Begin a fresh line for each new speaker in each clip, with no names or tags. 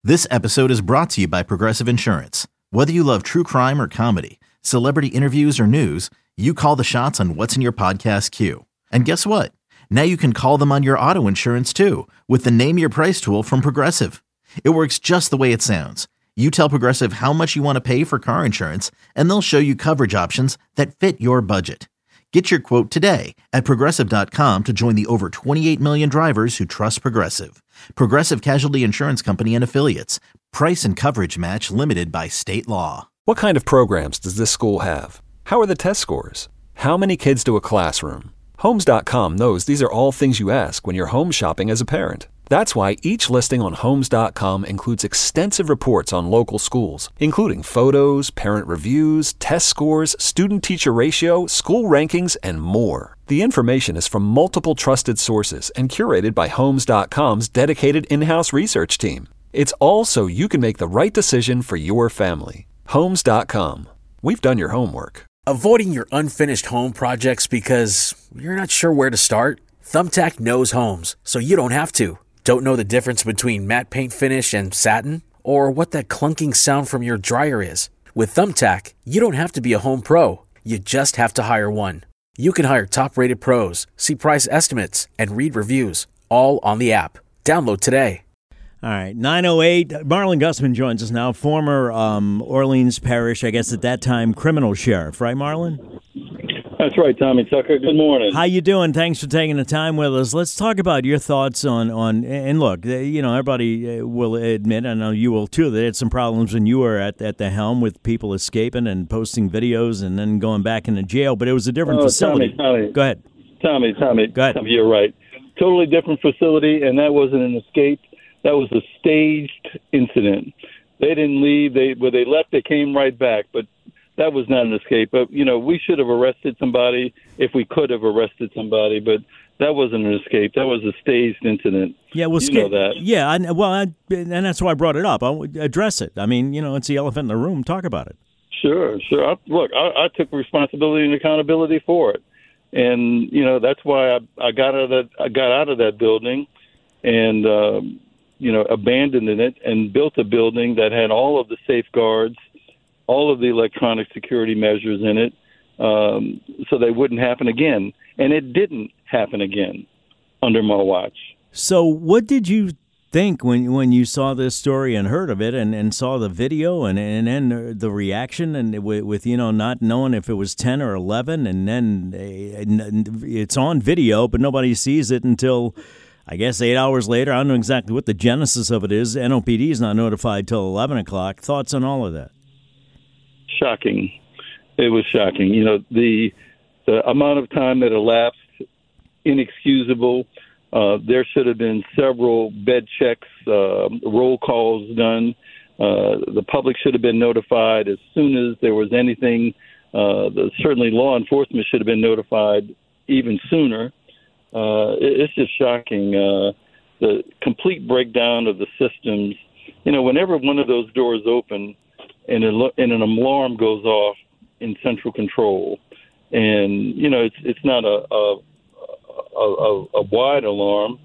This episode is brought to you by Progressive Insurance. Whether you love true crime or comedy, celebrity interviews or news, you call the shots on what's in your podcast queue. And guess what? Now you can call them on your auto insurance too with the Name Your Price tool from Progressive. It works just the way it sounds. You tell Progressive how much you want to pay for car insurance, and they'll show you coverage options that fit your budget. Get your quote today at Progressive.com to join the over 28 million drivers who trust Progressive. Progressive Casualty Insurance Company and Affiliates. Price and coverage match limited by state law.
What kind of programs does this school have? How are the test scores? How many kids to a classroom? Homes.com knows these are all things you ask when you're home shopping as a parent. That's why each listing on Homes.com includes extensive reports on local schools, including photos, parent reviews, test scores, student-teacher ratio, school rankings, and more. The information is from multiple trusted sources and curated by Homes.com's dedicated in-house research team. It's all so you can make the right decision for your family. Homes.com. We've done your homework.
Avoiding your unfinished home projects because you're not sure where to start? Thumbtack knows homes, so you don't have to. Don't know the difference between matte paint finish and satin? Or what that clunking sound from your dryer is? With Thumbtack, you don't have to be a home pro. You just have to hire one. You can hire top-rated pros, see price estimates, and read reviews, all on the app. Download today.
All right, 9:08. Marlon Gusman joins us now, former Orleans Parish, I guess at that time, criminal sheriff. Right, Marlon?
That's right, Tommy Tucker. Good morning.
How you doing? Thanks for taking the time with us. Let's talk about your thoughts on and look, you know, everybody will admit, I know you will too, that had some problems when you were at the helm with people escaping and posting videos and then going back into jail, but it was a different facility.
Tommy.
Go ahead.
Tommy.
Go ahead.
You're right. Totally different facility, and that wasn't an escape. That was a staged incident. They didn't leave. When they left, they came right back, but that was not an escape. But, you know, we should have arrested somebody if we could have arrested somebody, but that wasn't an escape. That was a staged incident.
Yeah, well,
you know that.
Yeah, and that's why I brought it up. I'll address it. I mean, you know, it's the elephant in the room. Talk about it.
Sure. I took responsibility and accountability for it. And, you know, that's why I got out of that building and, abandoned it and built a building that had all of the safeguards, all of the electronic security measures in it, so they wouldn't happen again. And it didn't happen again under my watch.
So what did you think when you saw this story and heard of it and saw the video and then the reaction and with you know, not knowing if it was 10 or 11 and then it's on video, but nobody sees it until I guess 8 hours later? I don't know exactly what the genesis of it is. NOPD is not notified till 11 o'clock. Thoughts on all of that?
Shocking. It was shocking. You know, the amount of time that elapsed, inexcusable. There should have been several bed checks, roll calls done. The public should have been notified as soon as there was anything. Certainly law enforcement should have been notified even sooner. It's just shocking. The complete breakdown of the systems. You know, whenever one of those doors open and an alarm goes off in central control, and, you know, it's not a wide alarm,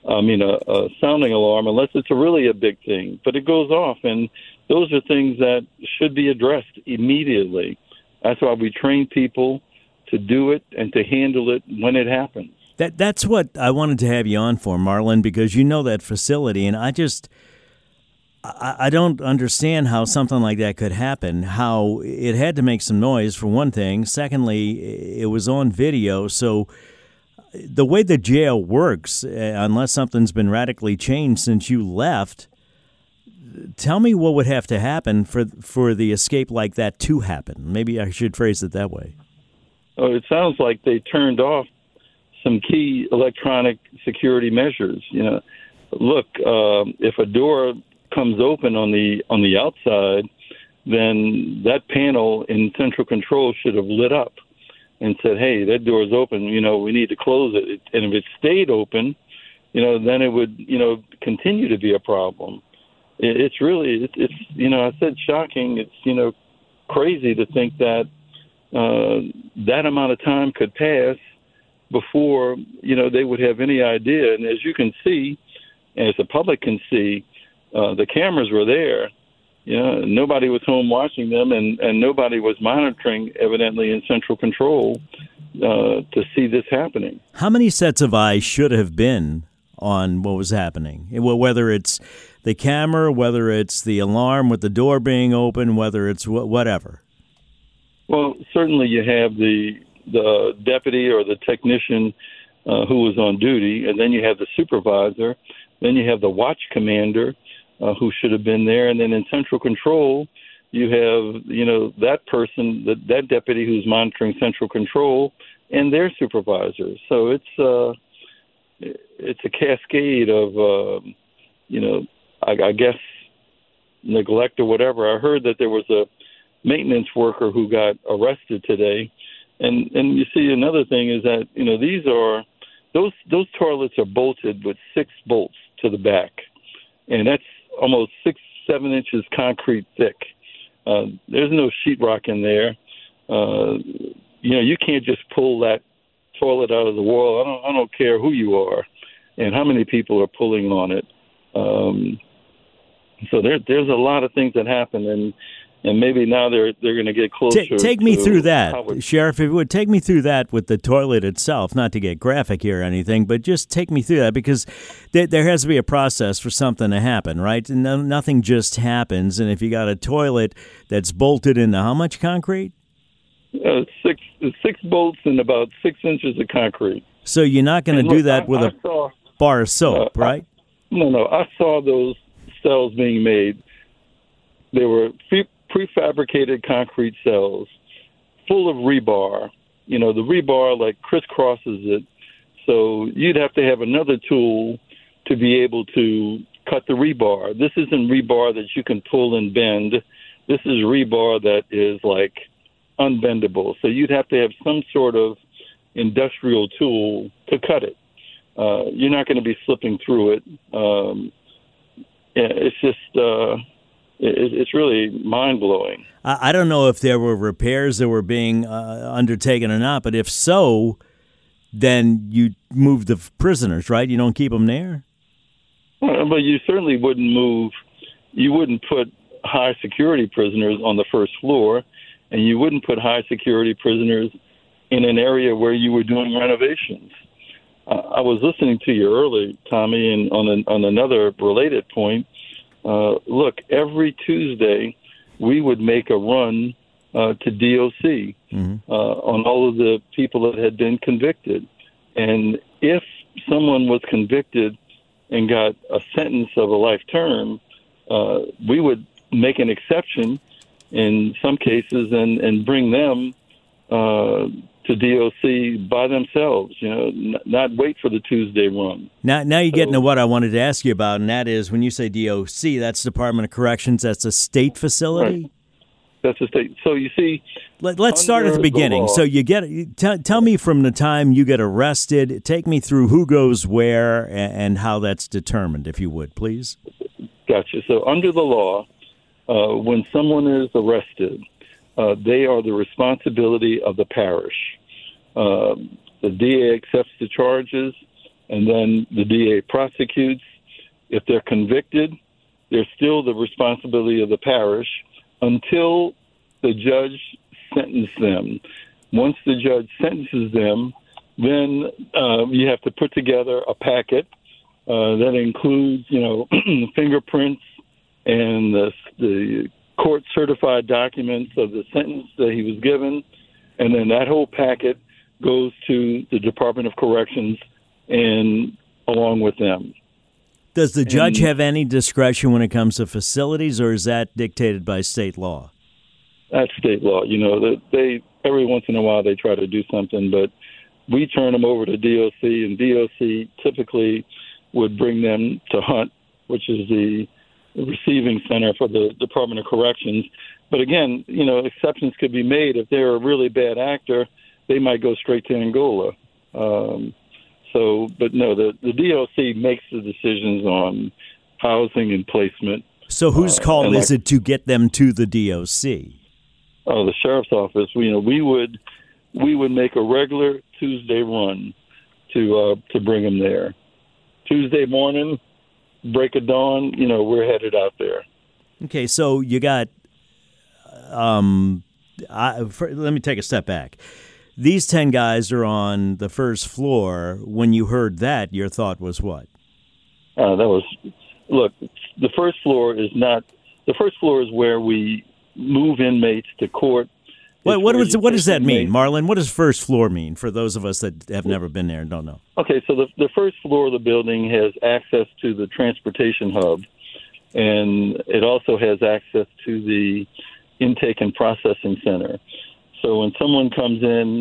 a sounding alarm, unless it's really a big thing. But it goes off, and those are things that should be addressed immediately. That's why we train people to do it and to handle it when it happens.
That's what I wanted to have you on for, Marlon, because you know that facility, and I don't understand how something like that could happen, how it had to make some noise, for one thing. Secondly, it was on video, so the way the jail works, unless something's been radically changed since you left, tell me what would have to happen for the escape like that to happen. Maybe I should phrase it that way.
Oh, it sounds like they turned off some key electronic security measures. You know, look, if a door comes open on the outside, then that panel in central control should have lit up and said, "Hey, that door's open. You know, we need to close it." And if it stayed open, you know, then it would, you know, continue to be a problem. It's really, you know, I said shocking. It's, you know, crazy to think that that amount of time could pass before, you know, they would have any idea. And as you can see, as the public can see, the cameras were there. Nobody was home watching them, and nobody was monitoring, evidently, in central control to see this happening.
How many sets of eyes should have been on what was happening? Whether it's the camera, whether it's the alarm with the door being open, whether it's whatever.
Well, certainly you have the deputy or the technician who was on duty, and then you have the supervisor, then you have the watch commander who should have been there, and then in central control you have that person, that deputy who's monitoring central control, and their supervisor. So it's a cascade of I guess neglect or whatever. I heard that there was a maintenance worker who got arrested today, and you see another thing is that these are those toilets are bolted with 6 bolts to the back, and that's almost 6-7 inches concrete thick. There's no sheetrock in there. You can't just pull that toilet out of the wall. I don't care who you are and how many people are pulling on it. So there's a lot of things that happen, and maybe now they're going to get closer.
Take me through that, Sheriff. If you would take me through that with the toilet itself, not to get graphic here or anything, but just take me through that, because there has to be a process for something to happen, right? And nothing just happens. And if you got a toilet that's bolted into how much concrete?
6 bolts and about 6 inches of concrete.
So you're not going to do that with a bar of soap, right?
No. I saw those cells being made. They were prefabricated concrete cells full of rebar. The rebar like crisscrosses it. So you'd have to have another tool to be able to cut the rebar. This isn't rebar that you can pull and bend. This is rebar that is like unbendable. So you'd have to have some sort of industrial tool to cut it. You're not going to be slipping through it. It's just it's really mind-blowing.
I don't know if there were repairs that were being undertaken or not, but if so, then you move the prisoners, right? You don't keep them there?
Well, but you certainly wouldn't put high-security prisoners on the first floor, and you wouldn't put high-security prisoners in an area where you were doing renovations. I was listening to you earlier, Tommy, and on another related point, look, every Tuesday we would make a run to DOC on all of the people that had been convicted. And if someone was convicted and got a sentence of a life term, we would make an exception in some cases and bring them to DOC by themselves, not wait for the Tuesday run.
Now you're getting to what I wanted to ask you about, and that is when you say DOC, that's Department of Corrections, that's a state facility?
Right. That's a state. So you see,
let's start at the beginning. So tell me from the time you get arrested, take me through who goes where and how that's determined, if you would, please.
Gotcha. So under the law, when someone is arrested, they are the responsibility of the parish. The DA accepts the charges, and then the DA prosecutes. If they're convicted, they're still the responsibility of the parish until the judge sentences them. Once the judge sentences them, then you have to put together a packet that includes, fingerprints and the court-certified documents of the sentence that he was given, and then that whole packet goes to the Department of Corrections and along with them.
Does the judge have any discretion when it comes to facilities, or is that dictated by state law?
That's state law. They every once in a while they try to do something, but we turn them over to DOC, and DOC typically would bring them to Hunt, which is the receiving center for the Department of Corrections. But again, exceptions could be made. If they're a really bad actor, they might go straight to Angola. But no, the DOC makes the decisions on housing and placement.
So whose call is it to get them to the DOC?
Oh, the sheriff's office. We would make a regular Tuesday run to bring them there. Tuesday morning, break of dawn, we're headed out there.
Okay, so you got. Let me take a step back. These 10 guys are on the first floor. When you heard that, your thought was what?
Look, the first floor is where we move inmates to court.
What does that mean, Marlon? What does first floor mean for those of us that have never been there and don't know?
Okay, so the first floor of the building has access to the transportation hub, and it also has access to the intake and processing center. So when someone comes in,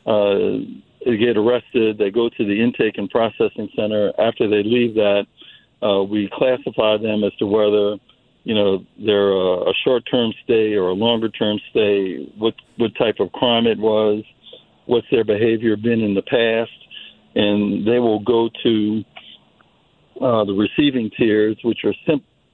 they get arrested, they go to the intake and processing center. After they leave that, we classify them as to whether, they're a short-term stay or a longer-term stay, what type of crime it was, what's their behavior been in the past, and they will go to the receiving tiers, which are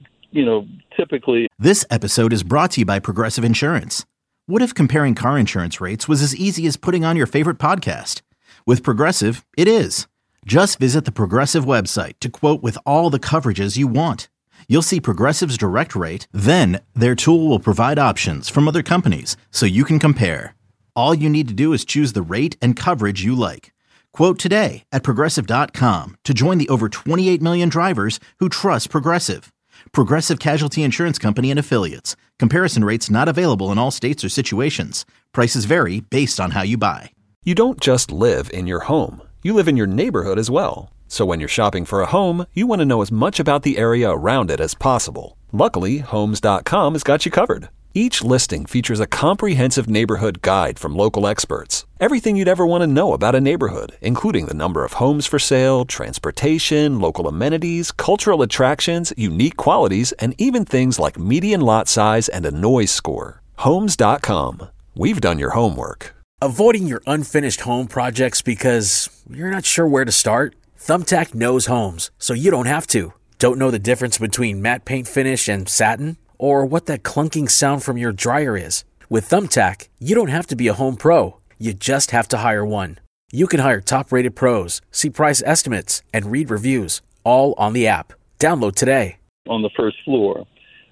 typically.
This episode is brought to you by Progressive Insurance. What if comparing car insurance rates was as easy as putting on your favorite podcast? With Progressive, it is. Just visit the Progressive website to quote with all the coverages you want. You'll see Progressive's direct rate, then their tool will provide options from other companies so you can compare. All you need to do is choose the rate and coverage you like. Quote today at Progressive.com to join the over 28 million drivers who trust Progressive. Progressive Casualty Insurance Company and Affiliates. Comparison rates not available in all states or situations. Prices vary based on how you buy.
You don't just live in your home. You live in your neighborhood as well. So when you're shopping for a home, you want to know as much about the area around it as possible. Luckily, Homes.com has got you covered. Each listing features a comprehensive neighborhood guide from local experts. Everything you'd ever want to know about a neighborhood, including the number of homes for sale, transportation, local amenities, cultural attractions, unique qualities, and even things like median lot size and a noise score. Homes.com. We've done your homework.
Avoiding your unfinished home projects because you're not sure where to start? Thumbtack knows homes, so you don't have to. Don't know the difference between matte paint finish and satin? Or what that clunking sound from your dryer is? With Thumbtack, you don't have to be a home pro. You just have to hire one. You can hire top-rated pros, see price estimates, and read reviews, all on the app. Download today.
On the first floor.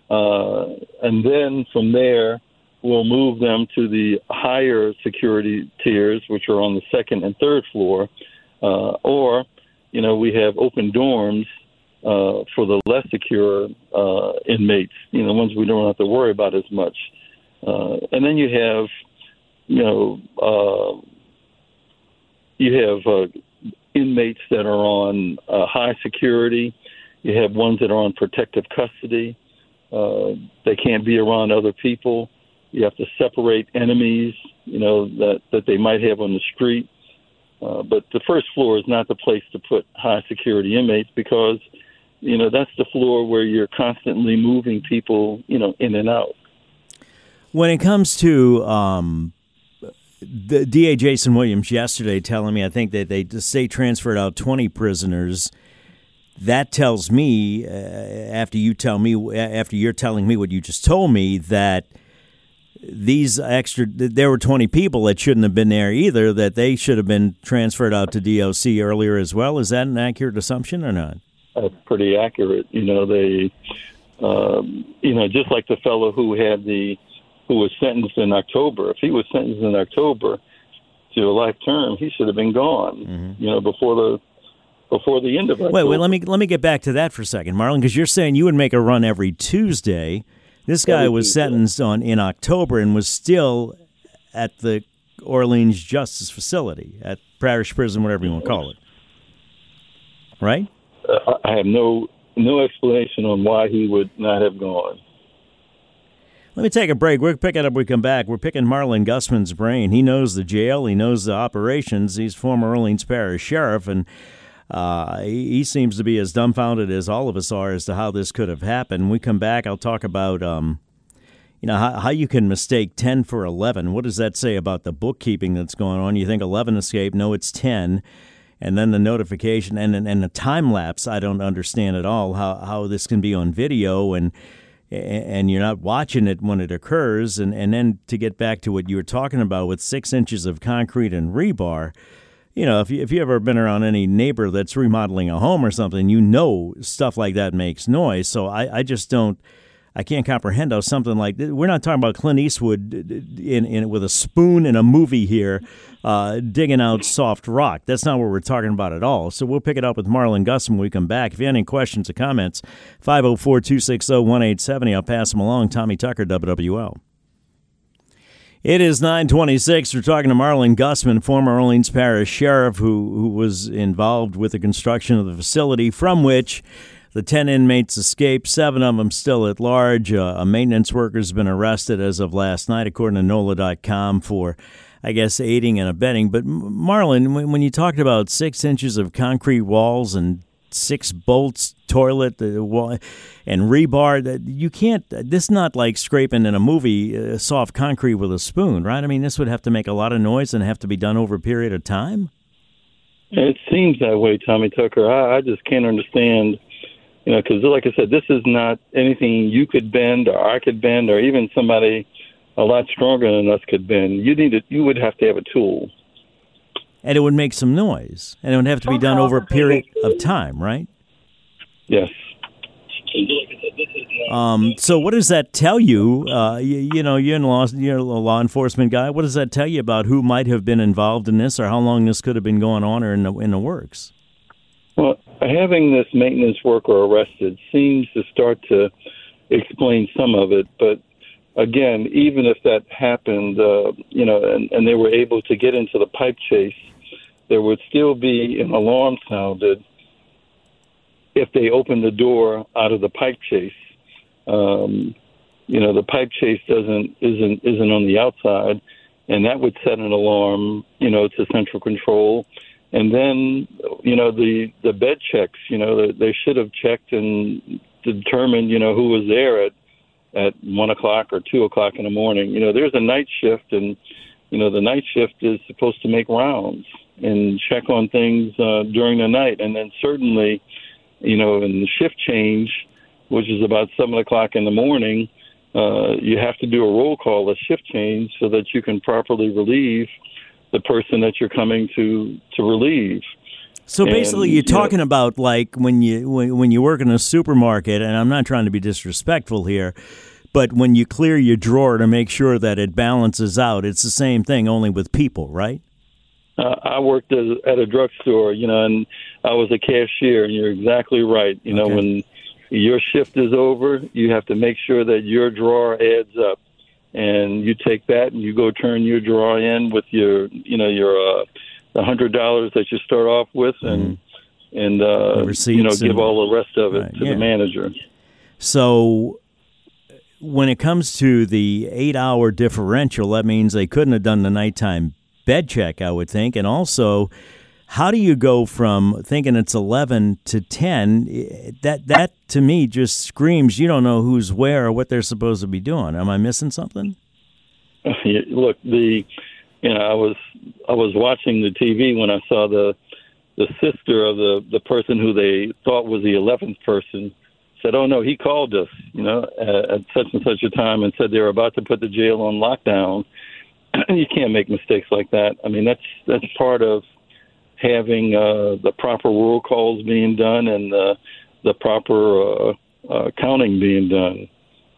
And then from there, we'll move them to the higher security tiers, which are on the second and third floor. Or, we have open dorms for the less secure inmates, ones we don't have to worry about as much. And then you have, inmates that are on high security. You have ones that are on protective custody. They can't be around other people. You have to separate enemies, that they might have on the street. But the first floor is not the place to put high security inmates because, that's the floor where you're constantly moving people, in and out.
When it comes to the DA Jason Williams yesterday telling me, I think that the state transferred out 20 prisoners. That tells me, after you're telling me what you just told me, that there were 20 people that shouldn't have been there either, that they should have been transferred out to DOC earlier as well. Is that an accurate assumption or not?
That's pretty accurate. They, just like the fellow who was sentenced in October. If he was sentenced in October to a life term, he should have been gone, before the end of October.
Wait, let me get back to that for a second, Marlon, because you're saying you would make a run every Tuesday. This guy was sentenced in October and was still at the Orleans Justice Facility, at Parish Prison, whatever you want to call it. Right?
I have no explanation on why he would not have gone.
Let me take a break. We'll pick it up when we come back. We're picking Marlon Gusman's brain. He knows the jail. He knows the operations. He's former Orleans Parish Sheriff, and he seems to be as dumbfounded as all of us are as to how this could have happened. When we come back, I'll talk about how you can mistake 10 for 11. What does that say about the bookkeeping that's going on? You think 11 escaped. No, it's 10. And then the notification and the time lapse, I don't understand at all how this can be on video and you're not watching it when it occurs. And then to get back to what you were talking about with 6 inches of concrete and rebar, if you ever been around any neighbor that's remodeling a home or something, stuff like that makes noise. So I just don't. I can't comprehend how something like this. We're not talking about Clint Eastwood with a spoon in a movie here, digging out soft rock. That's not what we're talking about at all. So we'll pick it up with Marlon Gusman when we come back. If you have any questions or comments, 504-260-1870. I'll pass them along. Tommy Tucker, WWL. It is 9:26. We're talking to Marlon Gusman, former Orleans Parish Sheriff, who was involved with the construction of the facility from which the 10 inmates escaped, 7 of them still at large. A maintenance worker has been arrested as of last night, according to NOLA.com, for, I guess, aiding and abetting. But, Marlon, when you talked about 6 inches of concrete walls and 6 bolts, toilet, and rebar, you can't, this is not like scraping in a movie soft concrete with a spoon, right? I mean, this would have to make a lot of noise and have to be done over a period of time?
It seems that way, Tommy Tucker. I just can't understand. Because like I said, this is not anything you could bend or I could bend or even somebody a lot stronger than us could bend. You would have to have a tool.
And it would make some noise. And it would have to be done over a period of time, right?
Yes.
So what does that tell you? You're a law enforcement guy. What does that tell you about who might have been involved in this or how long this could have been going on or in the works?
Well, having this maintenance worker arrested seems to start to explain some of it. But again, even if that happened, and they were able to get into the pipe chase, there would still be an alarm sounded if they opened the door out of the pipe chase. The pipe chase isn't on the outside, and that would set an alarm, to central control. And then, the bed checks, they should have checked and determined, who was there at 1 o'clock or 2 o'clock in the morning. There's a night shift, and, the night shift is supposed to make rounds and check on things during the night. And then certainly, in the shift change, which is about 7 o'clock in the morning, you have to do a roll call, a shift change, so that you can properly relieve the person that you're coming to relieve.
So basically, you're talking about like when you work in a supermarket, and I'm not trying to be disrespectful here, but when you clear your drawer to make sure that it balances out, it's the same thing, only with people, right?
I worked at a drugstore, and I was a cashier, and you're exactly right.
Okay.
When your shift is over, you have to make sure that your drawer adds up. And you take that and you go turn your drawer in with your $100 that you start off with, and give all the rest of it to the manager.
So when it comes to the 8-hour differential, that means they couldn't have done the nighttime bed check, I would think. And also, how do you go from thinking it's 11 to 10? That to me just screams you don't know who's where or what they're supposed to be doing. Am I missing something?
Look, I was watching the TV when I saw the sister of the person who they thought was the 11th person said, "Oh no, he called us, at such and such a time and said they were about to put the jail on lockdown." You can't make mistakes like that. I mean, that's part of having the proper roll calls being done and the proper counting being done.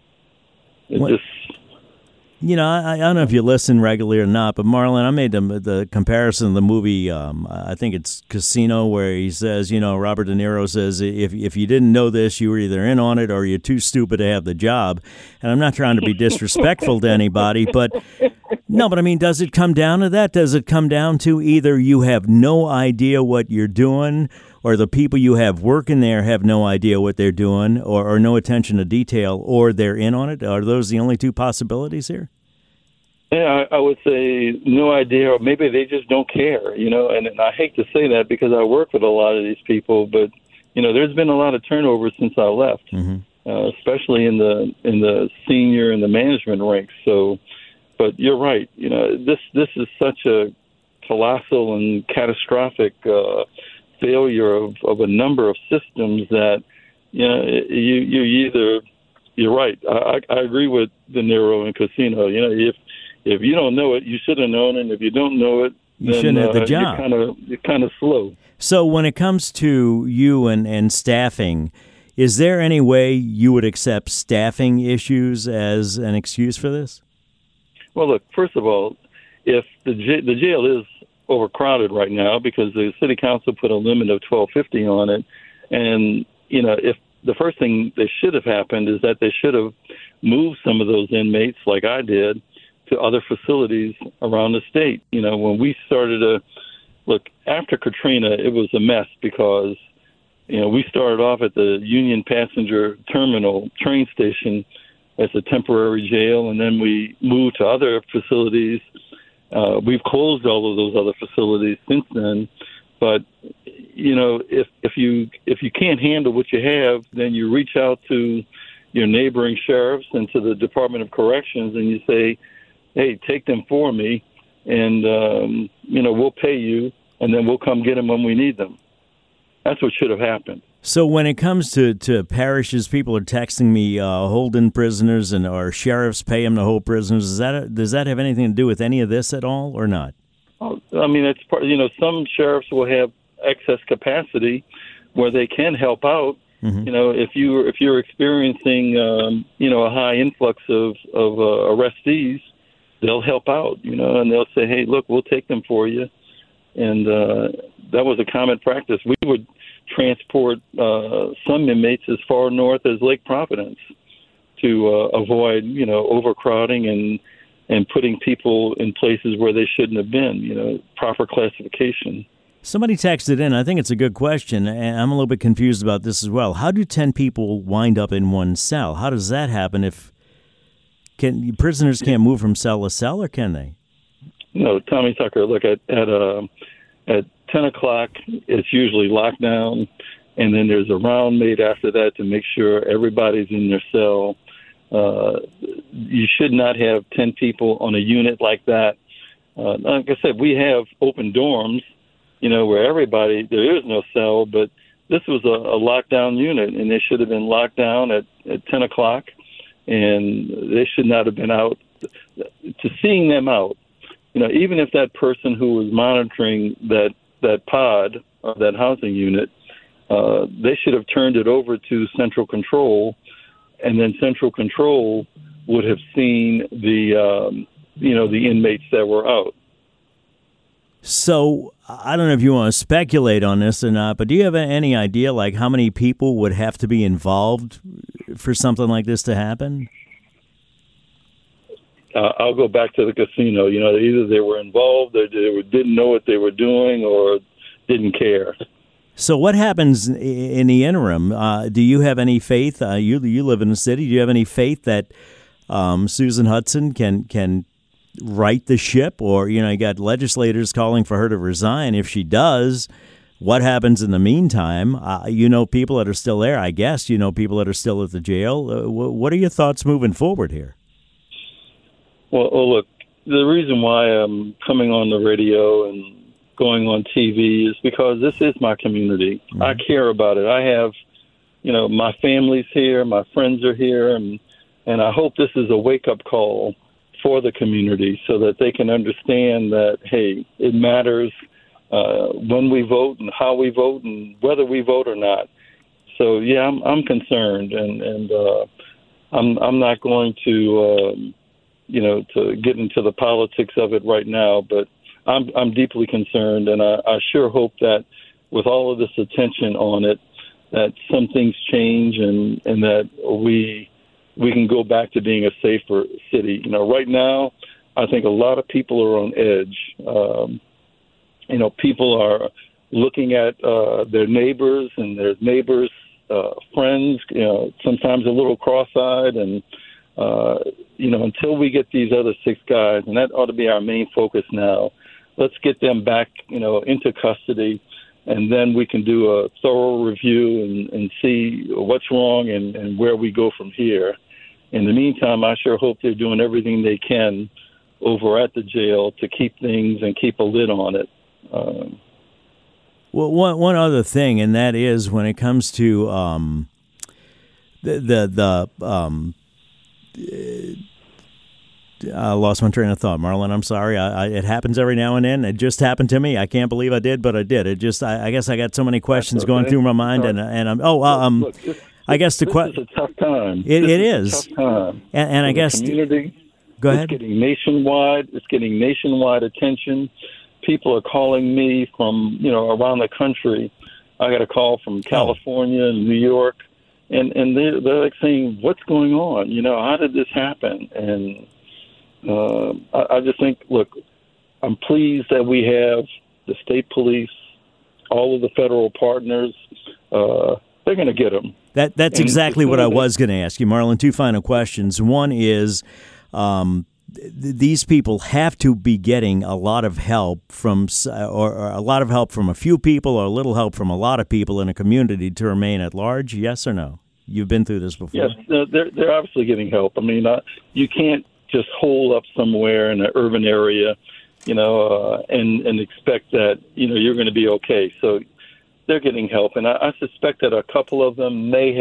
I don't know if you listen regularly or not, but Marlon, I made the comparison of the movie, I think it's Casino, where he says, Robert De Niro says, if you didn't know this, you were either in on it or you're too stupid to have the job. And I'm not trying to be disrespectful to anybody, but I mean, does it come down to that? Does it come down to either you have no idea what you're doing, or the people you have working there have no idea what they're doing, or no attention to detail, or they're in on it? Are those the only two possibilities here?
Yeah, I would say no idea, or maybe they just don't care, and I hate to say that because I work with a lot of these people, but, there's been a lot of turnover since I left, especially in the senior and the management ranks. So, but you're right, this is such a colossal and catastrophic failure of a number of systems that, you're right. I agree with De Niro and Casino. If you don't know it, you should have known, and if you don't know it,
you shouldn't have the job.
You're kind of slow.
So when it comes to you and staffing, is there any way you would accept staffing issues as an excuse for this?
Well, look, first of all, if the jail is overcrowded right now because the city council put a limit of $1,250 on it, and if the first thing that should have happened is that they should have moved some of those inmates, like I did, to other facilities around the state. When we started look, after Katrina, it was a mess because, we started off at the Union Passenger Terminal train station as a temporary jail, and then we moved to other facilities. We've closed all of those other facilities since then. But, if you can't handle what you have, then you reach out to your neighboring sheriffs and to the Department of Corrections, and you say, hey, take them for me, and, we'll pay you, and then we'll come get them when we need them. That's what should have happened.
So when it comes to parishes, people are texting me, hold in prisoners, and or sheriffs pay them to hold prisoners. Does that have anything to do with any of this at all, or not?
I mean, it's part. Some sheriffs will have excess capacity where they can help out. Mm-hmm. If you're experiencing a high influx of arrestees, they'll help out. And they'll say, hey, look, we'll take them for you. And that was a common practice. We would transport some inmates as far north as Lake Providence to avoid, overcrowding and putting people in places where they shouldn't have been, proper classification.
Somebody texted in, I think it's a good question, and I'm a little bit confused about this as well. How do 10 people wind up in one cell? How does that happen prisoners can't move from cell to cell, or can they?
No, Tommy Tucker, look, at 10 o'clock, it's usually locked down, and then there's a round made after that to make sure everybody's in their cell. You should not have 10 people on a unit like that. Like I said, we have open dorms, where there is no cell, but this was a lockdown unit, and they should have been locked down at 10 o'clock, and they should not have been out. To seeing them out, even if that person who was monitoring that pod, or that housing unit, they should have turned it over to Central Control, and then Central Control would have seen the inmates that were out.
So I don't know if you want to speculate on this or not, but do you have any idea, like, how many people would have to be involved for something like this to happen?
I'll go back to the casino. Either they were involved, or they didn't know what they were doing, or didn't care.
So what happens in the interim? Do you have any faith? You live in the city. Do you have any faith that Susan Hudson can right the ship? Or, you got legislators calling for her to resign. If she does, what happens in the meantime? People that are still there, I guess. People that are still at the jail. What are your thoughts moving forward here?
Well, look, the reason why I'm coming on the radio and going on TV is because this is my community. Mm-hmm. I care about it. I have, my family's here, my friends are here, and I hope this is a wake-up call for the community so that they can understand that, hey, it matters when we vote and how we vote and whether we vote or not. So, yeah, I'm concerned, and I'm not going to to get into the politics of it right now, but I'm deeply concerned, and I sure hope that with all of this attention on it, that some things change and that we can go back to being a safer city. Right now, I think a lot of people are on edge. People are looking at their neighbors and their neighbors' friends, sometimes a little cross-eyed, and until we get these other 6 guys, and that ought to be our main focus now, let's get them back, into custody, and then we can do a thorough review and see what's wrong and where we go from here. In the meantime, I sure hope they're doing everything they can over at the jail to keep things and keep a lid on it.
Well, one other thing, and that is when it comes to lost my train of thought, Marlon. I'm sorry. It happens every now and then. It just happened to me. I can't believe I did, but I did. It just. I guess I got so many questions going through my mind, and I'm.
Look,
I guess the
question. This is a tough time.
It is.
A tough time.
And I guess
community.
Go ahead.
It's getting nationwide attention. People are calling me from around the country. I got a call from California and New York, and they're like saying, "What's going on? How did this happen?" And I just think, look, I'm pleased that we have the state police, all of the federal partners. They're going to get them.
That's exactly what I was going to ask you, Marlon. Two final questions. One is, these people have to be getting a lot of help from, or a lot of help from a few people, or a little help from a lot of people in a community to remain at large. Yes or no? You've been through this before.
Yes, they're obviously getting help. I mean, you can't just hole up somewhere in an urban area, and expect that you're going to be okay. So they're getting help, and I suspect that a couple of them may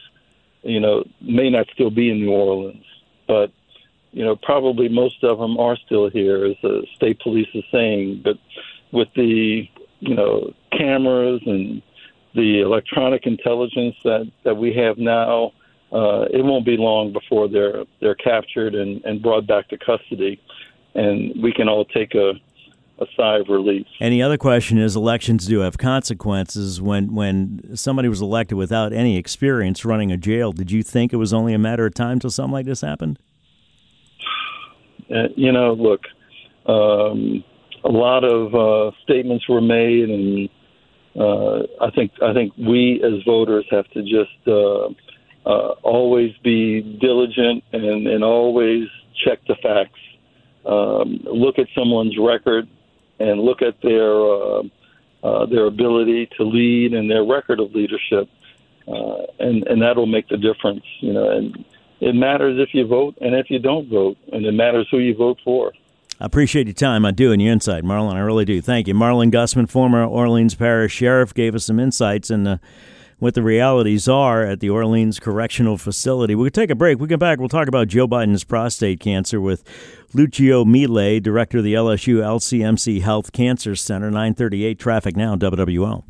not still be in New Orleans, but probably most of them are still here, as the state police is saying. But with the cameras and the electronic intelligence that we have now, it won't be long before they're captured and brought back to custody, and we can all take a sigh of relief.
And the other question is, elections do have consequences. When somebody was elected without any experience running a jail, did you think it was only a matter of time till something like this happened?
Look, a lot of statements were made, and I think we as voters have to just always be diligent and always check the facts. Look at someone's record and look at their ability to lead and their record of leadership, and that'll make the difference. And it matters if you vote and if you don't vote, and it matters who you vote for.
I appreciate your time. I do, and your insight, Marlon. I really do. Thank you. Marlon Gusman, former Orleans Parish Sheriff, gave us some insights into what the realities are at the Orleans Correctional Facility. We'll take a break. We come back, we'll talk about Joe Biden's prostate cancer with Lucio Mille, director of the LSU LCMC Health Cancer Center. 938 Traffic Now, WWL.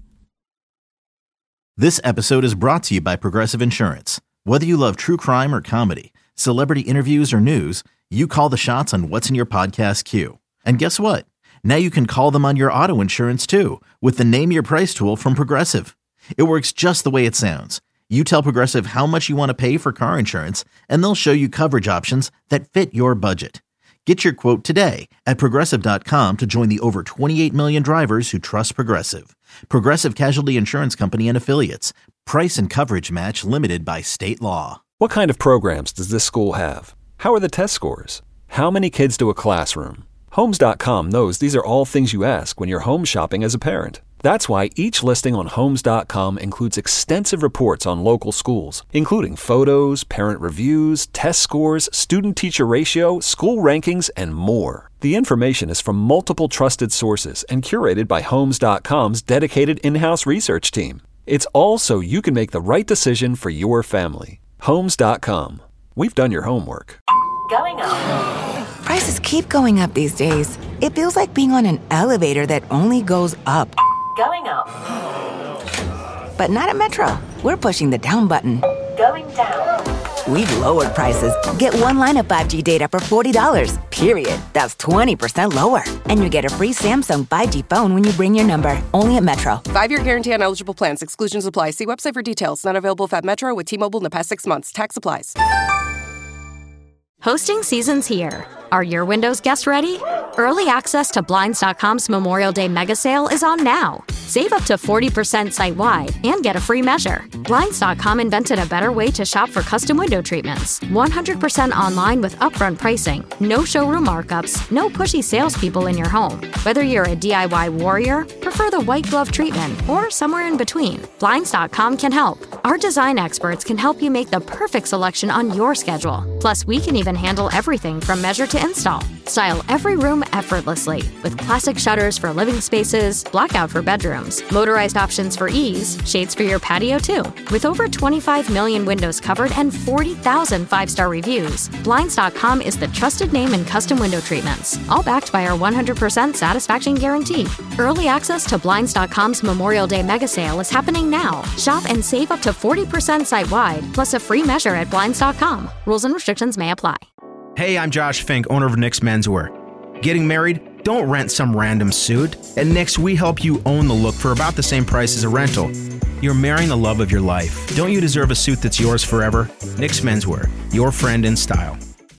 This episode is brought to you by Progressive Insurance. Whether you love true crime or comedy, celebrity interviews or news, you call the shots on what's in your podcast queue. And guess what? Now you can call them on your auto insurance too with the Name Your Price tool from Progressive. It works just the way it sounds. You tell Progressive how much you want to pay for car insurance, and they'll show you coverage options that fit your budget. Get your quote today at Progressive.com to join the over 28 million drivers who trust Progressive. Progressive Casualty Insurance Company and Affiliates. Price and coverage match limited by state law.
What kind of programs does this school have? How are the test scores? How many kids do a classroom? Homes.com knows these are all things you ask when you're home shopping as a parent. That's why each listing on Homes.com includes extensive reports on local schools, including photos, parent reviews, test scores, student-teacher ratio, school rankings, and more. The information is from multiple trusted sources and curated by Homes.com's dedicated in-house research team. It's all so you can make the right decision for your family. Homes.com. We've done your homework.
Going up.
Prices keep going up these days. It feels like being on an elevator that only goes up.
Going up.
But not at Metro. We're pushing the down button.
Going down.
We've lowered prices. Get one line of 5G data for $40, period. That's 20% lower. And you get a free Samsung 5G phone when you bring your number. Only at Metro.
5-year guarantee on eligible plans. Exclusions apply. See website for details. Not available at Metro with T-Mobile in the past 6 months. Tax applies.
Hosting season's here. Are your windows guests ready? Early access to Blinds.com's Memorial Day mega sale is on now. Save up to 40% site-wide and get a free measure. Blinds.com invented a better way to shop for custom window treatments. 100% online with upfront pricing, no showroom markups, no pushy salespeople in your home. Whether you're a DIY warrior, prefer the white glove treatment, or somewhere in between, Blinds.com can help. Our design experts can help you make the perfect selection on your schedule. Plus, we can even handle everything from measure to install. Style every room effortlessly with classic shutters for living spaces, blackout for bedrooms, motorized options for ease, shades for your patio too. With over 25 million windows covered and 40,000 five-star reviews, Blinds.com is the trusted name in custom window treatments, all backed by our 100% satisfaction guarantee. Early access to Blinds.com's Memorial Day mega sale is happening now. Shop and save up to 40% site-wide, plus a free measure at Blinds.com. Rules and restrictions may apply.
Hey, I'm Josh Fink, owner of Nick's Menswear. Getting married? Don't rent some random suit. At Nick's, we help you own the look for about the same price as a rental. You're marrying the love of your life. Don't you deserve a suit that's yours forever? Nick's Menswear, your friend in style.